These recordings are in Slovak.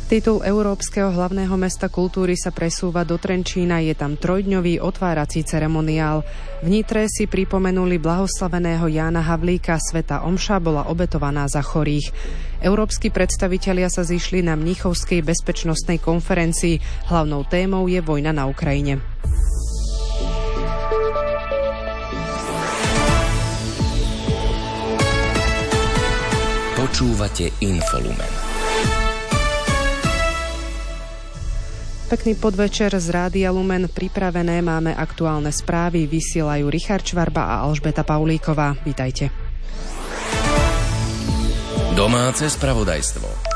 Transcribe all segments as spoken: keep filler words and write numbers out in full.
Titul Európskeho hlavného mesta kultúry sa presúva do Trenčína, je tam trojdňový otvárací ceremoniál. V Nitre si pripomenuli blahoslaveného Jána Havlíka, svätá omša bola obetovaná za chorých. Európski predstavitelia sa zišli na Mníchovskej bezpečnostnej konferencii. Hlavnou témou je vojna na Ukrajine. Počúvate Infolumen. Pekný podvečer z Rádia Lumen. Pripravené máme aktuálne správy. Vysielajú Richard Čvarba a Alžbeta Paulíková. Vítajte. Domáce spravodajstvo.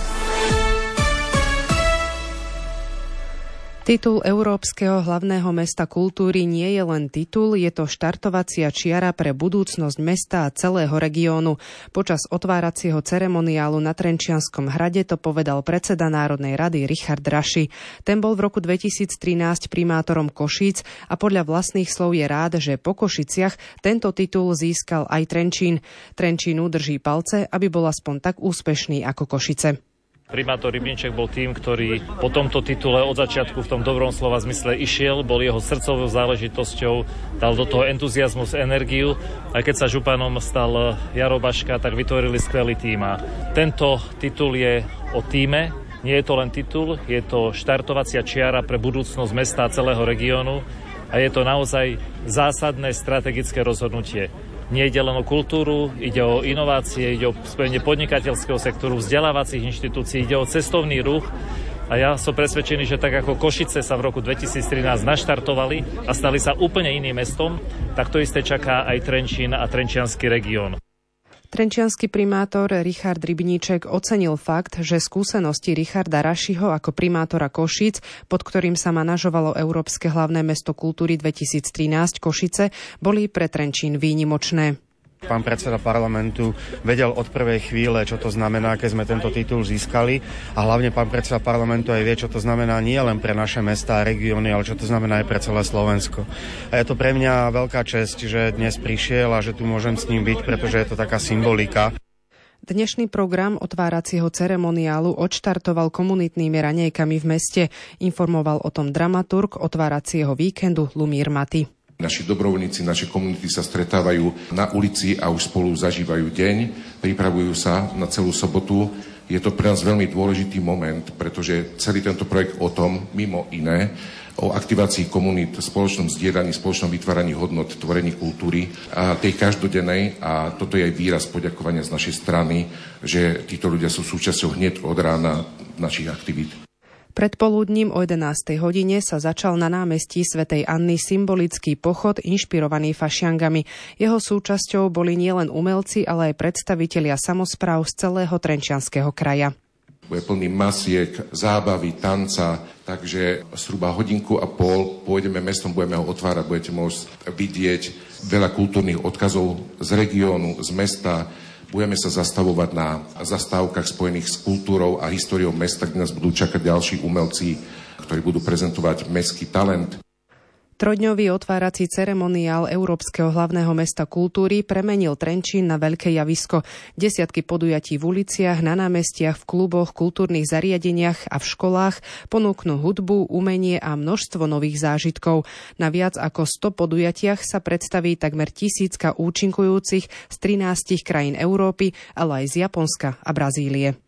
Titul Európskeho hlavného mesta kultúry nie je len titul, je to štartovacia čiara pre budúcnosť mesta a celého regiónu. Počas otváracieho ceremoniálu na Trenčianskom hrade to povedal predseda Národnej rady Richard Raši. Ten bol v roku dvetisíctrinásť primátorom Košíc a podľa vlastných slov je rád, že po Košiciach tento titul získal aj Trenčín. Trenčínu drží palce, aby bol aspoň tak úspešný ako Košice. Primátor Rybníček bol tým, ktorý po tomto titule od začiatku v tom dobrom slova zmysle išiel, bol jeho srdcovou záležitosťou, dal do toho entuziazmus, energiu. A keď sa županom stal Jaro Baška, tak vytvorili skvelý tím. A tento titul je o tíme, nie je to len titul, je to štartovacia čiara pre budúcnosť mesta a celého regiónu a je to naozaj zásadné strategické rozhodnutie. Nie ide len o kultúru, ide o inovácie, ide o spojenie podnikateľského sektoru, vzdelávacích inštitúcií, ide o cestovný ruch. A ja som presvedčený, že tak ako Košice sa v roku dvetisíctrinásť naštartovali a stali sa úplne iným mestom, tak to isté čaká aj Trenčín a trenčiansky región. Trenčiansky primátor Richard Rybníček ocenil fakt, že skúsenosti Richarda Rašiho ako primátora Košíc, pod ktorým sa manažovalo Európske hlavné mesto kultúry dvetisíctrinásť Košice, boli pre Trenčín výnimočné. Pán predseda parlamentu vedel od prvej chvíle, čo to znamená, keď sme tento titul získali a hlavne pán predseda parlamentu aj vie, čo to znamená nie len pre naše mestá a regióny, ale čo to znamená aj pre celé Slovensko. A je to pre mňa veľká česť, že dnes prišiel a že tu môžem s ním byť, pretože je to taká symbolika. Dnešný program otváracieho ceremoniálu odštartoval komunitnými raňajkami v meste. Informoval o tom dramaturg otváracieho víkendu Lumír Maty. Naši dobrovoľníci, naše komunity sa stretávajú na ulici a už spolu zažívajú deň, pripravujú sa na celú sobotu. Je to pre nás veľmi dôležitý moment, pretože celý tento projekt o tom, mimo iné, o aktivácii komunít, spoločnom zdieľaní, spoločnom vytváraní hodnot, tvorení kultúry a tej každodennej. A toto je aj výraz poďakovania z našej strany, že títo ľudia sú súčasťou hneď od rána našich aktivít. Predpoludním o jedenástej hodine sa začal na námestí svätej Anny symbolický pochod inšpirovaný fašiangami. Jeho súčasťou boli nielen umelci, ale aj predstavitelia samospráv z celého Trenčianskeho kraja. Bude plný masiek, zábavy, tanca, takže zhruba hodinku a pol pôjdeme mestom, budeme ho otvárať, budete môcť vidieť veľa kultúrnych odkazov z regiónu, z mesta. Budeme sa zastavovať na zastávkach spojených s kultúrou a históriou mesta, kde nás budú čakať ďalší umelci, ktorí budú prezentovať mestský talent. Trojdňový otvárací ceremoniál Európskeho hlavného mesta kultúry premenil Trenčín na veľké javisko. Desiatky podujatí v uliciach, na námestiach, v kluboch, kultúrnych zariadeniach a v školách ponúknú hudbu, umenie a množstvo nových zážitkov. Na viac ako sto podujatiach sa predstaví takmer tisícka účinkujúcich z trinástich krajín Európy, ale aj z Japonska a Brazílie.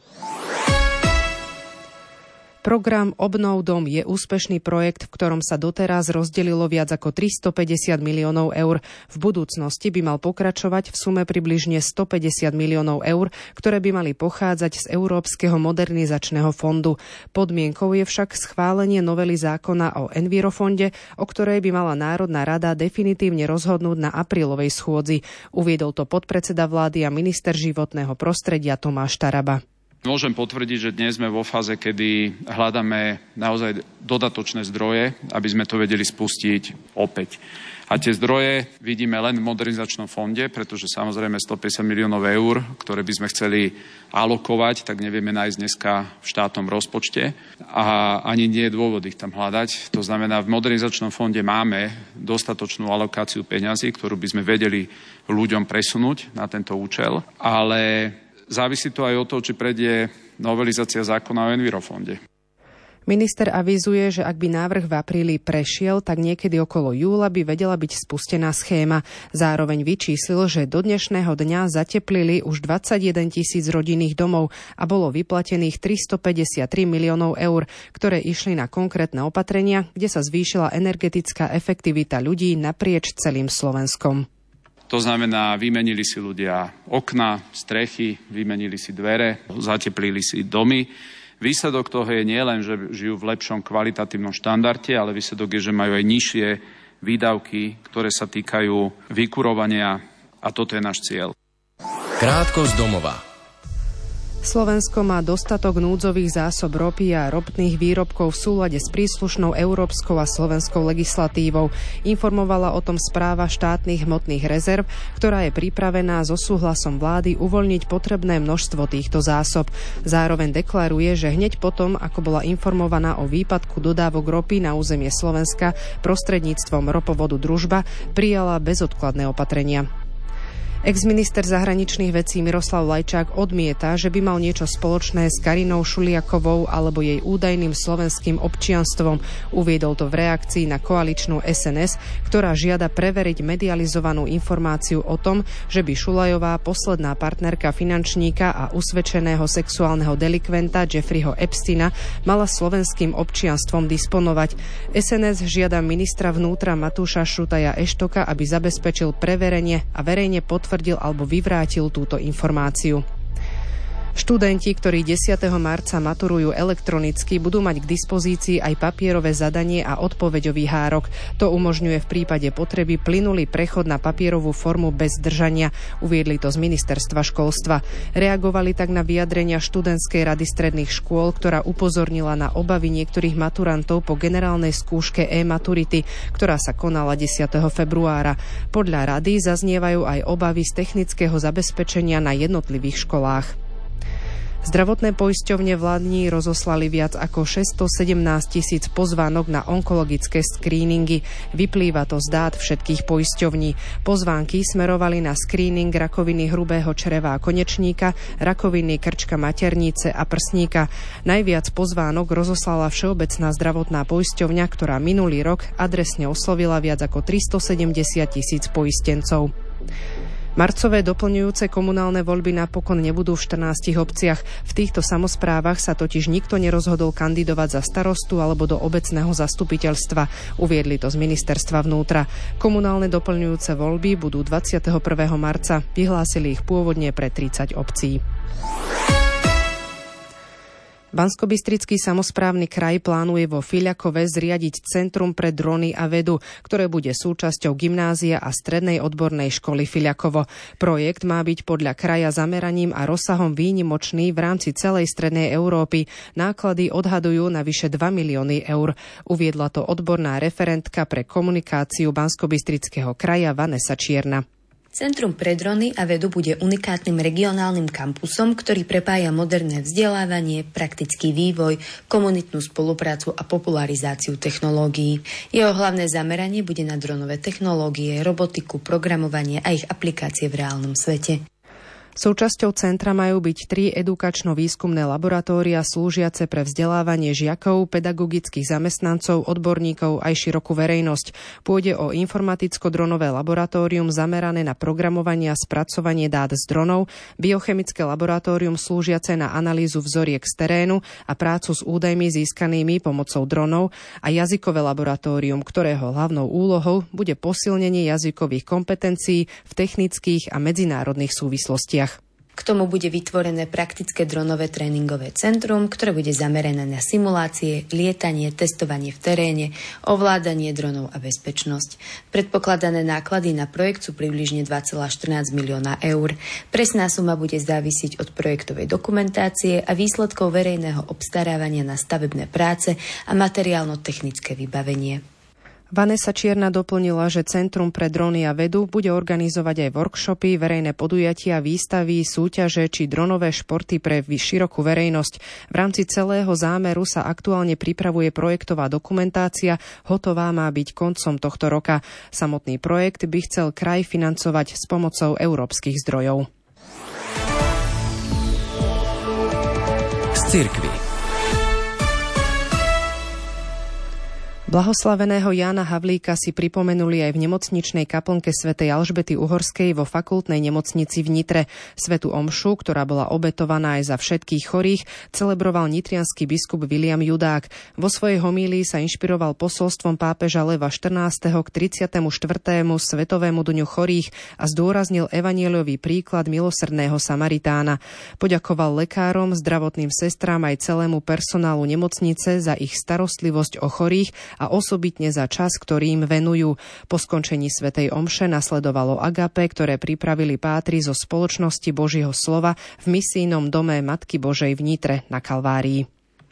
Program Obnov dom je úspešný projekt, v ktorom sa doteraz rozdelilo viac ako tristopäťdesiat miliónov eur. V budúcnosti by mal pokračovať v sume približne stopäťdesiat miliónov eur, ktoré by mali pochádzať z Európskeho modernizačného fondu. Podmienkou je však schválenie novely zákona o Envirofonde, o ktorej by mala Národná rada definitívne rozhodnúť na aprílovej schôdzi. Uviedol to podpredseda vlády a minister životného prostredia Tomáš Taraba. Môžem potvrdiť, že dnes sme vo fáze, kedy hľadáme naozaj dodatočné zdroje, aby sme to vedeli spustiť opäť. A tie zdroje vidíme len v modernizačnom fonde, pretože samozrejme stopäťdesiat miliónov eur, ktoré by sme chceli alokovať, tak nevieme nájsť dneska v štátnom rozpočte a ani nie je dôvod ich tam hľadať. To znamená, v modernizačnom fonde máme dostatočnú alokáciu peňazí, ktorú by sme vedeli ľuďom presunúť na tento účel, ale závisí to aj od toho, či prejde novelizácia zákona o envirofonde. Minister avizuje, že ak by návrh v apríli prešiel, tak niekedy okolo júla by vedela byť spustená schéma. Zároveň vyčíslil, že do dnešného dňa zateplili už dvadsaťjeden tisíc rodinných domov a bolo vyplatených tristopäťdesiattri miliónov eur, ktoré išli na konkrétne opatrenia, kde sa zvýšila energetická efektivita ľudí naprieč celým Slovenskom. To znamená, vymenili si ľudia okna, strechy, vymenili si dvere, zateplili si domy. Výsledok toho je nielen, že žijú v lepšom kvalitatívnom štandarde, ale výsledok je, že majú aj nižšie výdavky, ktoré sa týkajú vykurovania a toto je náš cieľ. Krátko z domova. Slovensko má dostatok núdzových zásob ropy a ropných výrobkov v súlade s príslušnou európskou a slovenskou legislatívou. Informovala o tom správa štátnych hmotných rezerv, ktorá je pripravená so súhlasom vlády uvoľniť potrebné množstvo týchto zásob. Zároveň deklaruje, že hneď potom, ako bola informovaná o výpadku dodávok ropy na územie Slovenska prostredníctvom ropovodu Družba, prijala bezodkladné opatrenia. Ex-minister zahraničných vecí Miroslav Lajčák odmieta, že by mal niečo spoločné s Karinou Šuliakovou alebo jej údajným slovenským občianstvom. Uviedol to v reakcii na koaličnú es en es, ktorá žiada preveriť medializovanú informáciu o tom, že by Šulajová, posledná partnerka finančníka a usvedčeného sexuálneho delikventa Jeffreyho Epsteina, mala slovenským občianstvom disponovať. es en es žiada ministra vnútra Matúša Šutaja Eštoka, aby zabezpečil preverenie a verejne potvrdil alebo vyvrátil túto informáciu. Študenti, ktorí desiateho marca maturujú elektronicky, budú mať k dispozícii aj papierové zadanie a odpoveďový hárok. To umožňuje v prípade potreby plynulý prechod na papierovú formu bez zdržania, uviedli to z ministerstva školstva. Reagovali tak na vyjadrenia študentskej rady stredných škôl, ktorá upozornila na obavy niektorých maturantov po generálnej skúške e-maturity, ktorá sa konala desiateho februára. Podľa rady zaznievajú aj obavy z technického zabezpečenia na jednotlivých školách. Zdravotné poisťovne vládni rozoslali viac ako šesťstosedemnásť tisíc pozvánok na onkologické skríningy. Vyplýva to z dát všetkých poisťovní. Pozvánky smerovali na skríning rakoviny hrubého čreva a konečníka, rakoviny krčka maternice a prsníka. Najviac pozvánok rozoslala Všeobecná zdravotná poisťovňa, ktorá minulý rok adresne oslovila viac ako tristosedemdesiat tisíc poistencov. Marcové doplňujúce komunálne voľby napokon nebudú v štrnástich obciach. V týchto samosprávach sa totiž nikto nerozhodol kandidovať za starostu alebo do obecného zastupiteľstva. Uviedli to z ministerstva vnútra. Komunálne doplňujúce voľby budú dvadsiateho prvého marca. Vyhlásili ich pôvodne pre tridsať obcí. Banskobystrický samosprávny kraj plánuje vo Filiakove zriadiť Centrum pre drony a vedu, ktoré bude súčasťou gymnázia a strednej odbornej školy Filiakovo. Projekt má byť podľa kraja zameraním a rozsahom výnimočný v rámci celej strednej Európy. Náklady odhadujú na vyše dva milióny eur. Uviedla to odborná referentka pre komunikáciu Banskobystrického kraja Vanessa Čierna. Centrum pre drony a vedu bude unikátnym regionálnym kampusom, ktorý prepája moderné vzdelávanie, praktický vývoj, komunitnú spoluprácu a popularizáciu technológií. Jeho hlavné zameranie bude na dronové technológie, robotiku, programovanie a ich aplikácie v reálnom svete. Súčasťou centra majú byť tri edukačno-výskumné laboratória slúžiace pre vzdelávanie žiakov, pedagogických zamestnancov, odborníkov aj širokú verejnosť. Pôjde o informaticko-dronové laboratórium zamerané na programovanie a spracovanie dát z dronov, biochemické laboratórium slúžiace na analýzu vzoriek z terénu a prácu s údajmi získanými pomocou dronov a jazykové laboratórium, ktorého hlavnou úlohou bude posilnenie jazykových kompetencií v technických a medzinárodných súvislostiach. K tomu bude vytvorené praktické dronové tréningové centrum, ktoré bude zamerané na simulácie, lietanie, testovanie v teréne, ovládanie dronov a bezpečnosť. Predpokladané náklady na projekt sú približne dva celé štrnásť milióna eur. Presná suma bude závisiť od projektovej dokumentácie a výsledkov verejného obstarávania na stavebné práce a materiálno-technické vybavenie. Vanessa Čierna doplnila, že Centrum pre drony a vedu bude organizovať aj workshopy, verejné podujatia, výstavy, súťaže či dronové športy pre širokú verejnosť. V rámci celého zámeru sa aktuálne pripravuje projektová dokumentácia, hotová má byť koncom tohto roka. Samotný projekt by chcel kraj financovať s pomocou európskych zdrojov. cirkvi. Blahoslaveného Jána Havlíka si pripomenuli aj v nemocničnej kaplnke svätej Alžbety Uhorskej vo fakultnej nemocnici v Nitre. Svätú omšu, ktorá bola obetovaná aj za všetkých chorých, celebroval nitriansky biskup Viliam Judák. Vo svojej homílii sa inšpiroval posolstvom pápeža Leva štrnásteho k tridsiatemu štvrtému Svetovému dňu chorých a zdôraznil evanjeliový príklad milosrdného Samaritána. Poďakoval lekárom, zdravotným sestrám aj celému personálu nemocnice za ich starostlivosť o chorých a osobitne za čas, ktorý im venujú. Po skončení svätej omše nasledovalo agape, ktoré pripravili pátri zo Spoločnosti Božieho slova v misijnom dome Matky Božej v Nitre na Kalvárii.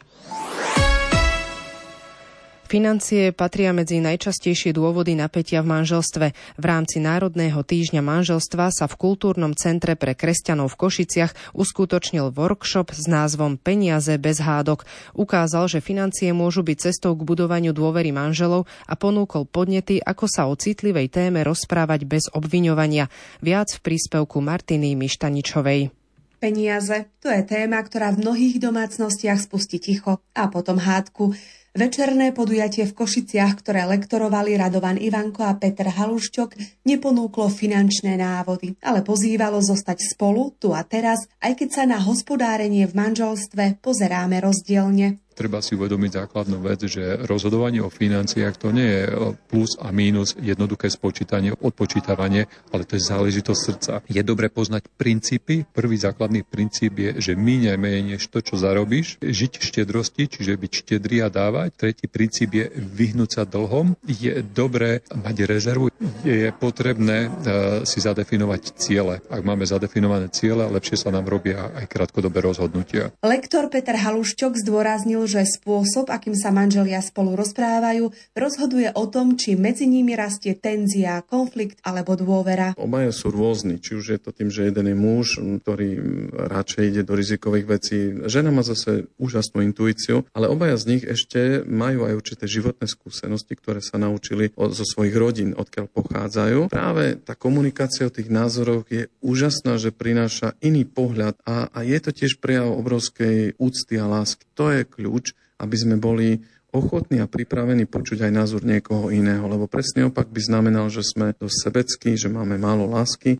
Financie patria medzi najčastejšie dôvody napätia v manželstve. V rámci Národného týždňa manželstva sa v Kultúrnom centre pre kresťanov v Košiciach uskutočnil workshop s názvom Peniaze bez hádok. Ukázal, že financie môžu byť cestou k budovaniu dôvery manželov a ponúkol podnety, ako sa o citlivej téme rozprávať bez obviňovania. Viac v príspevku Martiny Mištaničovej. Peniaze, to je téma, ktorá v mnohých domácnostiach spustí ticho a potom hádku. Večerné podujatie v Košiciach, ktoré lektorovali Radovan Ivanko a Peter Haluščok, neponúklo finančné návody, ale pozývalo zostať spolu tu a teraz, aj keď sa na hospodárenie v manželstve pozeráme rozdielne. Treba si uvedomiť základnú vec, že rozhodovanie o financiách to nie je plus a mínus, jednoduché spočítanie, odpočítavanie, ale to je záležitosť srdca. Je dobre poznať princípy. Prvý základný princíp je, že míňaj menej než to, čo zarobíš, žiť v štedrosti, čiže byť štedrý a dávať. Tretí princíp je vyhnúť sa dlhom. Je dobré mať rezervu. Je potrebné si zadefinovať ciele. Ak máme zadefinované ciele, lepšie sa nám robia aj krátkodobé rozhodnutia. Lektor Peter Haluščok zdôraznil, že spôsob, akým sa manželia spolu rozprávajú, rozhoduje o tom, či medzi nimi rastie tenzia, konflikt alebo dôvera. Obaja sú rôzni, či už je to tým, že jeden je muž, ktorý radšej ide do rizikových vecí. Žena má zase úžasnú intuíciu, ale obaja z nich ešte majú aj určité životné skúsenosti, ktoré sa naučili zo svojich rodín, odkiaľ pochádzajú. Práve tá komunikácia o tých názoroch je úžasná, že prináša iný pohľad a, a je to tiež prejav obrovskej úcty a lásky. To je kľúč, aby sme boli ochotní a pripravení počuť aj názor niekoho iného, lebo presne opak by znamenal, že sme dosť sebeckí, že máme málo lásky.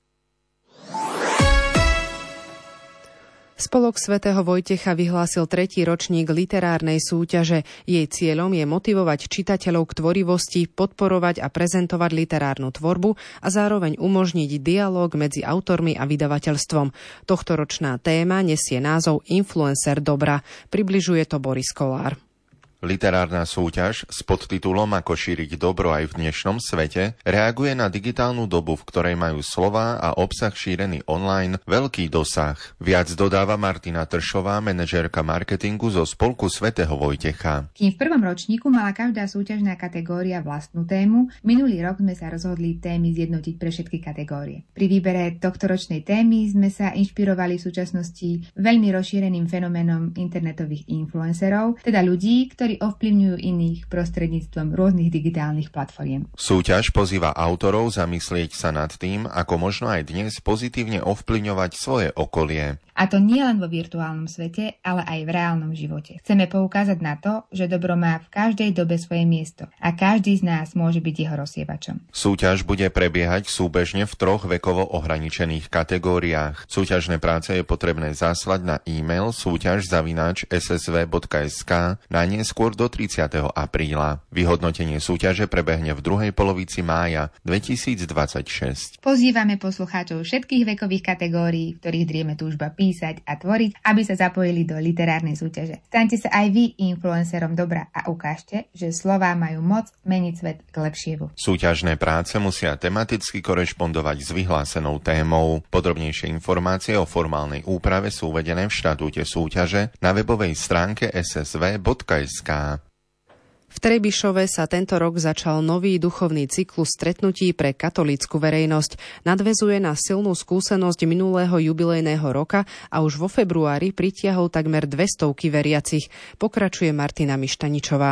Spolok svätého Vojtecha vyhlásil tretí ročník literárnej súťaže. Jej cieľom je motivovať čitateľov k tvorivosti, podporovať a prezentovať literárnu tvorbu a zároveň umožniť dialóg medzi autormi a vydavateľstvom. Tohtoročná téma nesie názov Influencer dobra. Približuje to Boris Kolár. Literárna súťaž s podtitulom Ako šíriť dobro aj v dnešnom svete reaguje na digitálnu dobu, v ktorej majú slová a obsah šírený online veľký dosah. Viac dodáva Martina Tršová, manažérka marketingu zo Spolku svätého Vojtecha. Kým v prvom ročníku mala každá súťažná kategória vlastnú tému, minulý rok sme sa rozhodli témy zjednotiť pre všetky kategórie. Pri výbere tohtoročnej témy sme sa inšpirovali v súčasnosti veľmi rozšíreným fenoménom internetových influencerov, teda ľudí, ktorí ovplyvňujú iných prostredníctvom rôznych digitálnych platform. Súťaž pozýva autorov zamyslieť sa nad tým, ako možno aj dnes pozitívne ovplyvňovať svoje okolie. A to nie len vo virtuálnom svete, ale aj v reálnom živote. Chceme poukázať na to, že dobro má v každej dobe svoje miesto a každý z nás môže byť jeho rozsievačom. Súťaž bude prebiehať súbežne v troch vekovo ohraničených kategóriách. Súťažné práce je potrebné zaslať na e-mail súťaž zavináč es es vé bodka es ká najneskôr do tridsiateho apríla. Vyhodnotenie súťaže prebehne v druhej polovici mája dvetisícdvadsaťšesť. Pozývame poslucháčov všetkých vekových kategórií, ktorých drieme túžba písať a tvoriť, aby sa zapojili do literárnej súťaže. Staňte sa aj vy influencerom dobra a ukážte, že slová majú moc meniť svet k lepšiemu. Súťažné práce musia tematicky korešpondovať s vyhlásenou témou. Podrobnejšie informácie o formálnej úprave sú uvedené v štatúte súťaže na webovej stránke es es vé bodka es ká. V Trebišove sa tento rok začal nový duchovný cyklus stretnutí pre katolícku verejnosť. Nadväzuje na silnú skúsenosť minulého jubilejného roka a už vo februári pritiahol takmer dvestovky veriacich. Pokračuje Martina Mištaničová.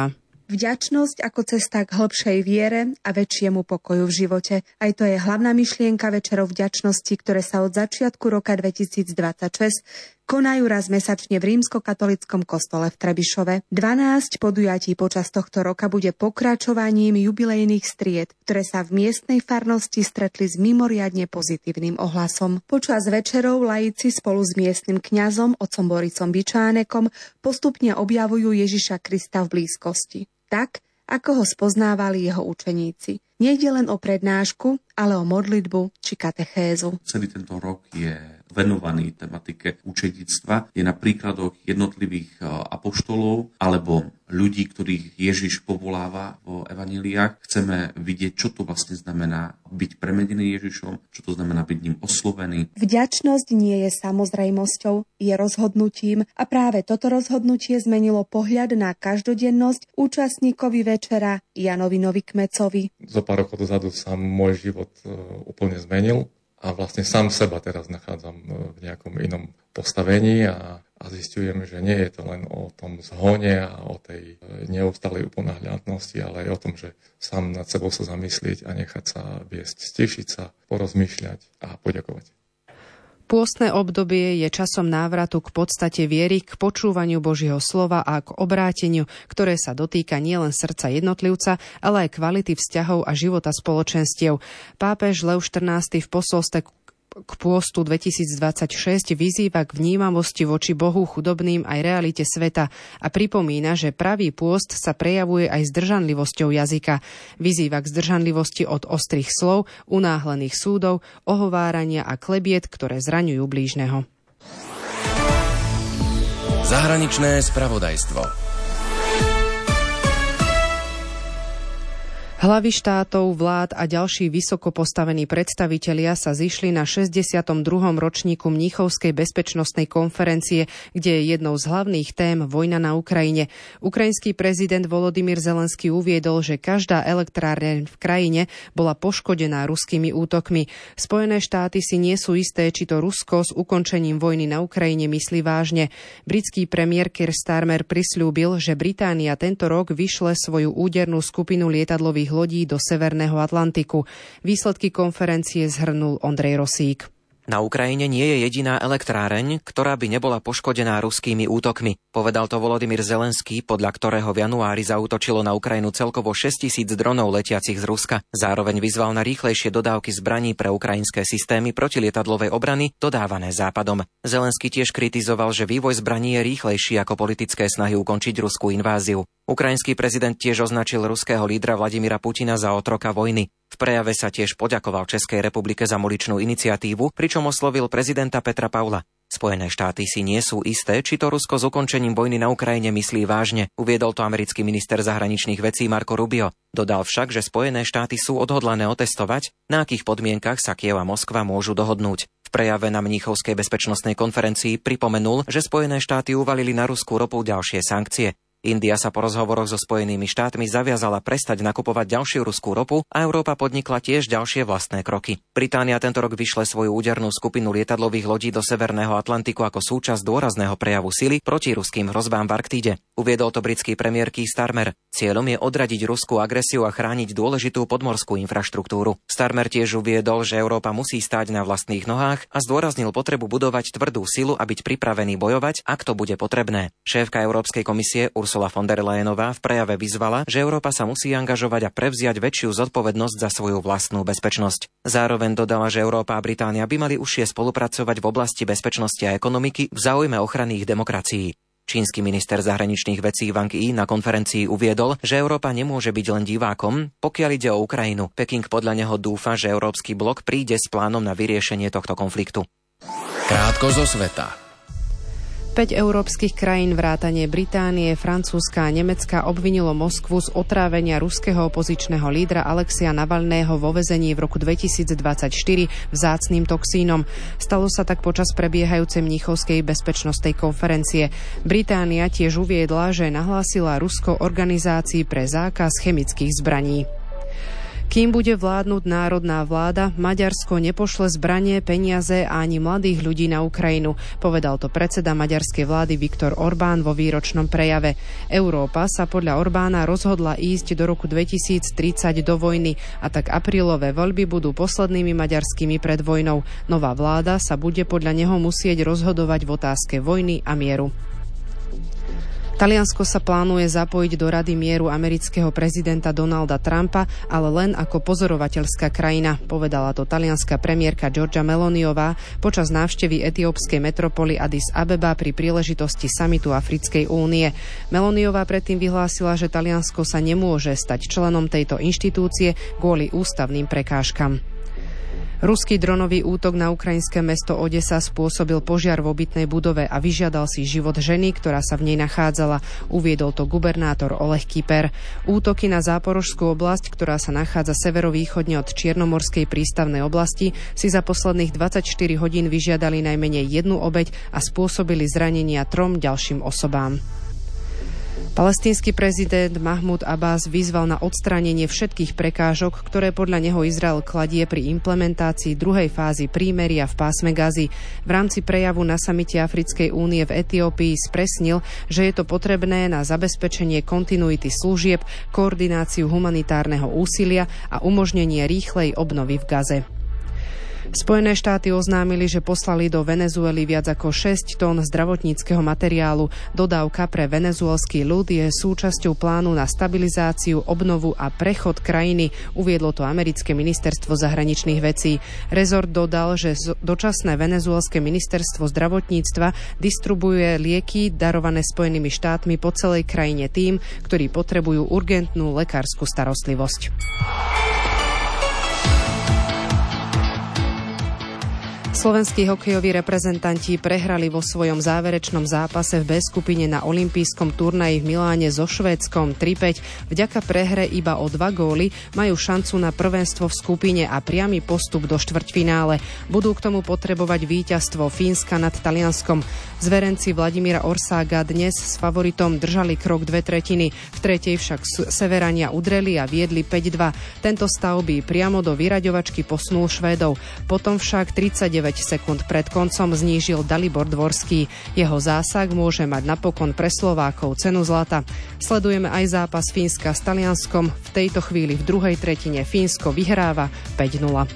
Vďačnosť ako cesta k hlbšej viere a väčšiemu pokoju v živote. Aj to je hlavná myšlienka večerov vďačnosti, ktoré sa od začiatku roka dvetisícdvadsaťšesť konajú raz mesačne v rímskokatolickom kostole v Trebišove. dvanásť podujatí počas tohto roka bude pokračovaním jubilejných stried, ktoré sa v miestnej farnosti stretli s mimoriadne pozitívnym ohlasom. Počas večerov laici spolu s miestnym kňazom otcom Borisom Bičánekom postupne objavujú Ježiša Krista v blízkosti. Tak, ako ho spoznávali jeho učeníci. Nejde len o prednášku, ale o modlitbu či katechézu. Celý tento rok je venovaný tematike učeníctva. Je na príkladoch jednotlivých apoštolov alebo ľudí, ktorých Ježiš povoláva vo evanjeliách. Chceme vidieť, čo to vlastne znamená byť premenený Ježišom, čo to znamená byť ním oslovený. Vďačnosť nie je samozrejmosťou, je rozhodnutím a práve toto rozhodnutie zmenilo pohľad na každodennosť účastníkovi večera Janovi Novikmecovi. Zo pár rokov dozadu sa môj život úplne zmenil a vlastne sám seba teraz nachádzam v nejakom inom postavení a, a zistujem, že nie je to len o tom zhone a o tej neustálej uponáhľadnosti, ale aj o tom, že sám nad sebou sa zamyslieť a nechať sa viesť, stišiť sa, porozmýšľať a poďakovať. Pôstne obdobie je časom návratu k podstate viery, k počúvaniu Božieho slova a k obráteniu, ktoré sa dotýka nielen srdca jednotlivca, ale aj kvality vzťahov a života spoločenstiev. Pápež Lev štrnásty v posolstve k pôstu dvetisícdvadsaťšesť vyzýva k vnímavosti voči Bohu, chudobným aj realite sveta a pripomína, že pravý pôst sa prejavuje aj zdržanlivosťou jazyka. Vyzýva k zdržanlivosti od ostrých slov, unáhlených súdov, ohovárania a klebiet, ktoré zraňujú blížneho. Zahraničné spravodajstvo. Hlavy štátov, vlád a ďalší vysoko postavení predstavitelia sa zišli na šesťdesiatom druhom ročníku Mníchovskej bezpečnostnej konferencie, kde je jednou z hlavných tém vojna na Ukrajine. Ukrajinský prezident Volodymyr Zelenský uviedol, že každá elektráreň v krajine bola poškodená ruskými útokmi. Spojené štáty si nie sú isté, či to Rusko s ukončením vojny na Ukrajine myslí vážne. Britský premiér Keir Starmer prisľúbil, že Británia tento rok vyšle svoju údernú skupinu lietadlových lodí do Severného Atlantiku. Výsledky konferencie zhrnul Ondrej Rosík. Na Ukrajine nie je jediná elektráreň, ktorá by nebola poškodená ruskými útokmi. Povedal to Volodymyr Zelenský, podľa ktorého v januári zaútočilo na Ukrajinu celkovo šesťtisíc dronov letiacich z Ruska. Zároveň vyzval na rýchlejšie dodávky zbraní pre ukrajinské systémy protilietadlovej obrany dodávané Západom. Zelenský tiež kritizoval, že vývoj zbraní je rýchlejší ako politické snahy ukončiť ruskú inváziu. Ukrajinský prezident tiež označil ruského lídra Vladimíra Putina za otroka vojny. V prejave sa tiež poďakoval Českej republike za Moličnú iniciatívu, pričom oslovil prezidenta Petra Pavla. Spojené štáty si nie sú isté, či to Rusko s ukončením vojny na Ukrajine myslí vážne, uviedol to americký minister zahraničných vecí Marco Rubio. Dodal však, že Spojené štáty sú odhodlané otestovať, na akých podmienkach sa Kyjev a Moskva môžu dohodnúť. V prejave na Mníchovskej bezpečnostnej konferencii pripomenul, že Spojené štáty uvalili na ruskú ropu ďalšie sankcie. India sa po rozhovoroch so Spojenými štátmi zaviazala prestať nakupovať ďalšiu ruskú ropu a Európa podnikla tiež ďalšie vlastné kroky. Británia tento rok vyšle svoju údernú skupinu lietadlových lodí do Severného Atlantiku ako súčasť dôrazného prejavu sily proti ruským hrozbám v Arktíde. Uviedol to britský premiér Keir Starmer. Cieľom je odradiť ruskú agresiu a chrániť dôležitú podmorskú infraštruktúru. Starmer tiež uviedol, že Európa musí stáť na vlastných nohách a zdôraznil potrebu budovať tvrdú silu a byť pripravený bojovať, ak to bude potrebné. Šéfka Európskej komisie Ursula von der Leyenová v prejave vyzvala, že Európa sa musí angažovať a prevziať väčšiu zodpovednosť za svoju vlastnú bezpečnosť. Zároveň dodala, že Európa a Británia by mali užšie spolupracovať v oblasti bezpečnosti a ekonomiky v záujme ochrany ich demokracií. Čínsky minister zahraničných vecí Wang Yi na konferencii uviedol, že Európa nemôže byť len divákom, pokiaľ ide o Ukrajinu. Peking podľa neho dúfa, že Európsky blok príde s plánom na vyriešenie tohto konfliktu. Krátko zo sveta. Päť európskych krajín vrátane Británie, Francúzska a Nemecka obvinilo Moskvu z otrávenia ruského opozičného lídra Alexeja Navalného vo väzení v roku dvetisícdvadsaťštyri vzácnym toxínom. Stalo sa tak počas prebiehajúcej Mníchovskej bezpečnostnej konferencie. Británia tiež uviedla, že nahlásila Rusko organizácii pre zákaz chemických zbraní. Kým bude vládnuť národná vláda, Maďarsko nepošle zbranie, peniaze a ani mladých ľudí na Ukrajinu, povedal to predseda maďarskej vlády Viktor Orbán vo výročnom prejave. Európa sa podľa Orbána rozhodla ísť do roku dvetisíctridsať do vojny a tak aprílové voľby budú poslednými maďarskými pred vojnou. Nová vláda sa bude podľa neho musieť rozhodovať v otázke vojny a mieru. Taliansko sa plánuje zapojiť do Rady mieru amerického prezidenta Donalda Trumpa, ale len ako pozorovateľská krajina, povedala to talianska premiérka Giorgia Meloniová počas návštevy etiópskej metropoly Addis Abeba pri príležitosti samitu Africkej únie. Meloniová predtým vyhlásila, že Taliansko sa nemôže stať členom tejto inštitúcie kvôli ústavným prekážkam. Ruský dronový útok na ukrajinské mesto Odesa spôsobil požiar v obytnej budove a vyžiadal si život ženy, ktorá sa v nej nachádzala, uviedol to gubernátor Oleg Kyper. Útoky na Záporožskú oblasť, ktorá sa nachádza severovýchodne od Čiernomorskej prístavnej oblasti, si za posledných dvadsaťštyri hodín vyžiadali najmenej jednu obeť a spôsobili zranenia trom ďalším osobám. Palestínsky prezident Mahmud Abbas vyzval na odstránenie všetkých prekážok, ktoré podľa neho Izrael kladie pri implementácii druhej fázy prímeria v pásme Gazy. V rámci prejavu na samite Africkej únie v Etiópii spresnil, že je to potrebné na zabezpečenie kontinuity služieb, koordináciu humanitárneho úsilia a umožnenie rýchlej obnovy v Gaze. Spojené štáty oznámili, že poslali do Venezuely viac ako šesť tón zdravotníckeho materiálu. Dodávka pre venezuelský ľud je súčasťou plánu na stabilizáciu, obnovu a prechod krajiny, uviedlo to americké ministerstvo zahraničných vecí. Rezort dodal, že dočasné venezuelské ministerstvo zdravotníctva distribuuje lieky darované Spojenými štátmi po celej krajine tým, ktorí potrebujú urgentnú lekárskú starostlivosť. Slovenskí hokejoví reprezentanti prehrali vo svojom záverečnom zápase v B skupine na olympijskom turnaji v Miláne so Švédskom tri päť. Vďaka prehre iba o dva góly majú šancu na prvenstvo v skupine a priamy postup do štvrťfinále. Budú k tomu potrebovať víťazstvo Fínska nad Talianskom. Zverenci Vladimíra Orsága dnes s favoritom držali krok dve tretiny. V tretej však Severania udreli a viedli päť dva. Tento stav by priamo do vyraďovačky posunul Švédov. Potom však tridsaťdeväť sekúnd pred koncom znížil Dalibor Dvorský. Jeho zásah môže mať napokon pre Slovákov cenu zlata. Sledujeme aj zápas Fínska s Talianskom. V tejto chvíli v druhej tretine Fínsko vyhráva päť nula.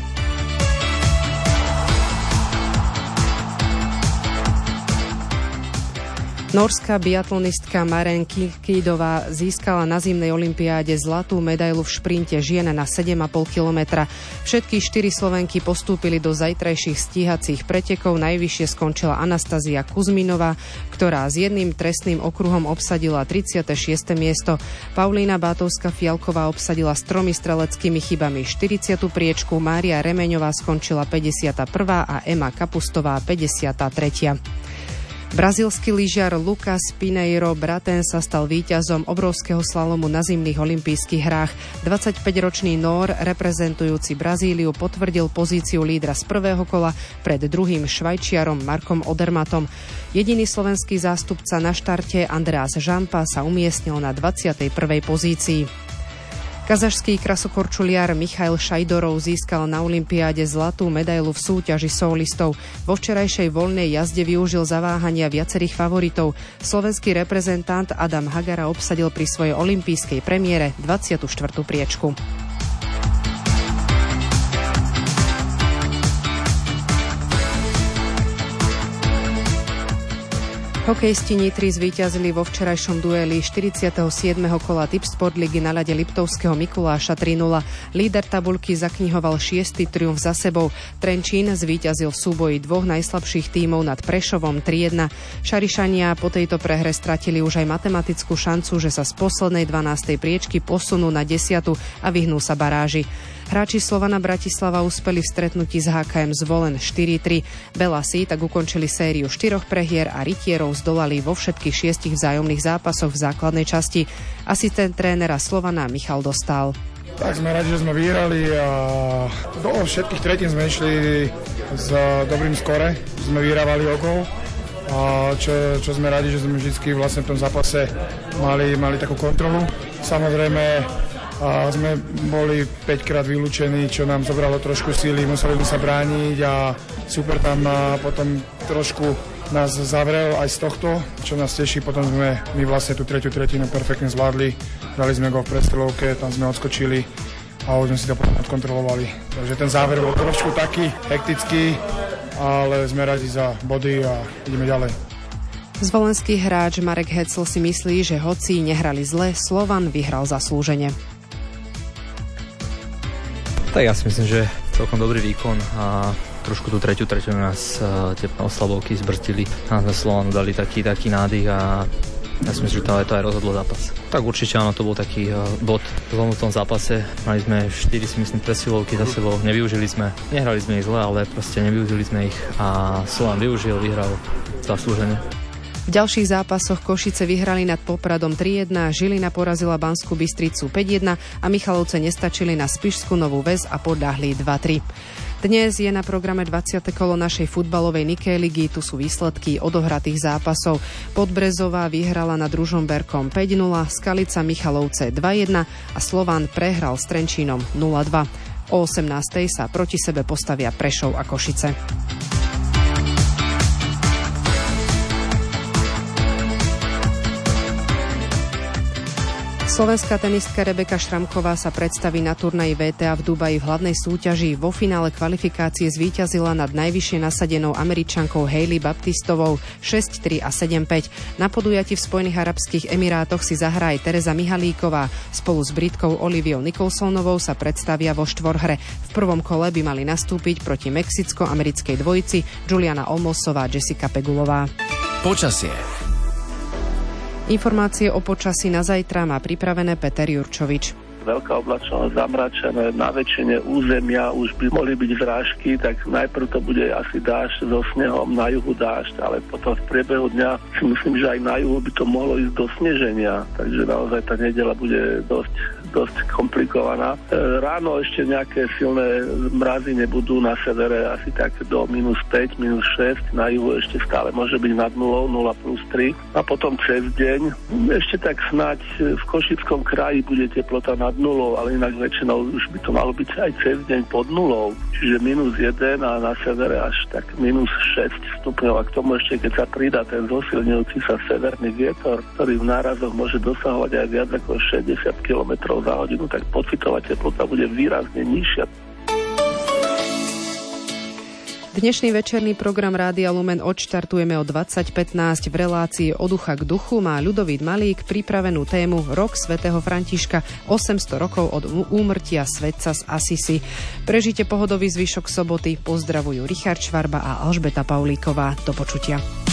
Norská biatlonistka Maren Kýdová získala na zimnej olympiáde zlatú medailu v šprinte žien na sedem a pol kilometra. Všetky štyri Slovenky postúpili do zajtrajších stíhacích pretekov. Najvyššie skončila Anastázia Kuzminová, ktorá s jedným trestným okruhom obsadila tridsiate šieste miesto. Paulína Bátovská-Fialková obsadila s tromi streleckými chybami štyridsiatu priečku, Mária Remeňová skončila päťdesiata prvá a Ema Kapustová päťdesiata tretia. Brazílsky lyžiar Lucas Pineiro Braten sa stal víťazom obrovského slalomu na zimných olympijských hrách. dvadsaťpäťročný Nór, reprezentujúci Brazíliu, potvrdil pozíciu lídra z prvého kola pred druhým Švajčiarom Markom Odermatom. Jediný slovenský zástupca na štarte Andreas Žampa sa umiestnil na dvadsiatej prvej pozícii. Kazašský krasokorčuliar Michail Šajdorov získal na olympiáde zlatú medailu v súťaži soulistov. Vo včerajšej voľnej jazde využil zaváhania viacerých favoritov. Slovenský reprezentant Adam Hagara obsadil pri svojej olympijskej premiére dvadsiatu štvrtú priečku. Hokejisti Nitry zvíťazili vo včerajšom dueli štyridsiateho siedmeho kola Tipsport ligy na ľade Liptovského Mikuláša tri nula. Líder tabuľky zaknihoval šiesty triumf za sebou. Trenčín zvíťazil v súboji dvoch najslabších tímov nad Prešovom tri jedna. Šarišania po tejto prehre stratili už aj matematickú šancu, že sa z poslednej dvanástej priečky posunú na desiatu a vyhnú sa baráži. Hráči Slovana Bratislava uspeli v stretnutí s há ká em Zvolen štyri tri. Belasi tak ukončili sériu štyroch prehier a Rytierov zdolali vo všetkých šiestich vzájomných zápasoch v základnej časti. Asistent trénera Slovana Michal Dostál. Tak sme radi, že sme vyhrali a do všetkých tretín sme išli s dobrým skore, sme vyhrávali okolo. A čo, čo sme radi, že sme vždy vlastne v tom zápase mali, mali takú kontrolu. Samozrejme a sme boli päťkrát vylúčení, čo nám zobralo trošku síly, museli sme sa brániť a super tam a potom trošku nás zavrel aj z tohto, čo nás teší. Potom sme my vlastne tú tretiu tretinu perfektne zvládli, dali sme gól v prestreľovke, tam sme odskočili a už sme si to potom odkontrolovali. Takže ten záver bol trošku taký hektický, ale sme radi za body a ideme ďalej. Zvolenský hráč Marek Hecl si myslí, že hoci nehrali zle, Slovan vyhral zaslúžene. Tak ja si myslím, že celkom dobrý výkon a trošku tú tretiu tretinu nás tie oslabovky zbrzdili. Nám sme Slovanu dali taký, taký nádych a ja si myslím, že to aj rozhodlo zápas. Tak určite áno, to bol taký bod v tom zápase. Mali sme štyri si myslím presilovky za sebou, nevyužili sme. Nehrali sme ich zle, ale proste nevyužili sme ich a Slovan využil, vyhral zaslúžene. V ďalších zápasoch Košice vyhrali nad Popradom tri jedna, Žilina porazila Banskú Bystricu päť jedna a Michalovce nestačili na Spišskú Novú Ves a podľahli dva tri. Dnes je na programe dvadsiate kolo našej futbalovej Nikkei ligy, tu sú výsledky odohratých zápasov. Podbrezová vyhrala nad Ružomberkom päť nula, Skalica Michalovce dva jedna a Slovan prehral s Trenčínom nula dva. O osemnástej sa proti sebe postavia Prešov a Košice. Slovenská tenistka Rebeka Šramková sa predstaví na turnaji vé té á v Dubaji v hlavnej súťaži. Vo finále kvalifikácie zvíťazila nad najvyššie nasadenou Američankou Hailey Baptistovou šesť tri a sedem päť. Na podujatí v Spojených arabských emirátoch si zahrá aj Tereza Mihalíková. Spolu s Britkou Oliviou Nicholsonovou sa predstavia vo štvorhre. V prvom kole by mali nastúpiť proti mexicko-americkej dvojici Juliana Olmosová a Jessica Pegulová. Počasie. Informácie o počasí na zajtra má pripravené Peter Jurčovič. Veľká oblačnosť, zamračené, na väčšine územia už by mohli byť zrážky, tak najprv to bude asi dážď so snehom, na juhu dážď, ale potom v priebehu dňa si myslím, že aj na juhu by to mohlo ísť do sneženia, takže naozaj tá nedeľa bude dosť, dosť komplikovaná. Ráno ešte nejaké silné mrazy nebudú, na severe asi tak do minus päť, minus šesť, na juhu ešte stále môže byť nad nulou, nula plus tri a potom cez deň ešte tak snáď v Košickom kraji bude teplota nad nulou, ale inak väčšinou už by to malo byť aj cez deň pod nulou, čiže minus jeden a na severe až tak minus šesť stupňov a k tomu ešte keď sa pridá ten zosilňujúci sa severný vietor, ktorý v nárazoch môže dosahovať aj viac ako šesťdesiat kilometrov za hodinu, tak pocitová teplota bude výrazne nižšia. Dnešný večerný program Rádia Lumen odštartujeme o dvadsať pätnásť. V relácii Od ducha k duchu má Ľudovít Malík pripravenú tému Rok svätého Františka, osemsto rokov od úmrtia svätca z Asisi. Prežite pohodový zvyšok soboty. Pozdravujú Richard Švarba a Alžbeta Paulíková. Do počutia.